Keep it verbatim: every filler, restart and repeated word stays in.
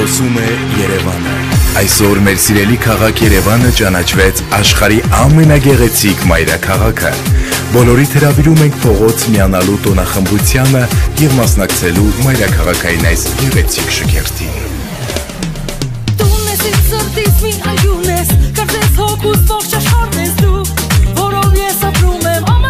Խոսում է Երևանը։ Այսօր մեր սիրելի քաղաք Երևանը ճանաչվեց աշխարհի ամենագեղեցիկ մայրաքաղաքը։ Բոլորիդ հրավիրում ենք փողոց միանալու տոնախմբությանը եւ մասնակցելու մայրաքաղաքային այս գեղեցիկ շքերթին։ Տուն ես իմ սրտից մի այուն ես, կարծես հոգուս ողջ աշխարհն ես դու, որով ես ապրում եմ